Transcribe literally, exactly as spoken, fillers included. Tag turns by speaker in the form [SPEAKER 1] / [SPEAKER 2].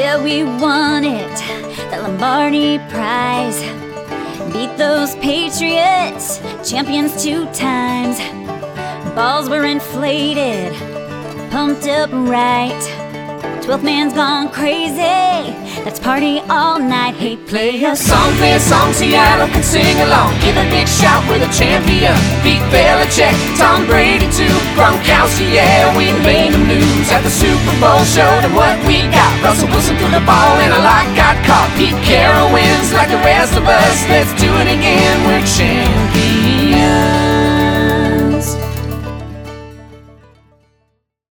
[SPEAKER 1] Yeah, we won it, the Lombardi prize. Beat those Patriots, champions two times. Balls were inflated, pumped up right. Twelfth man's gone crazy, let's party all night. Hey, play a
[SPEAKER 2] Song, play a song, Seattle can sing along. Give a big shout, we're the champion. Beat Belichick, Tom Brady too. Gronkowski, yeah, we made them lose at the Super Bowl. Showed them what we got. Russell Wilson threw the ball and a lot got caught. Pete Carroll wins like the rest of us. Let's do it again, we're champions.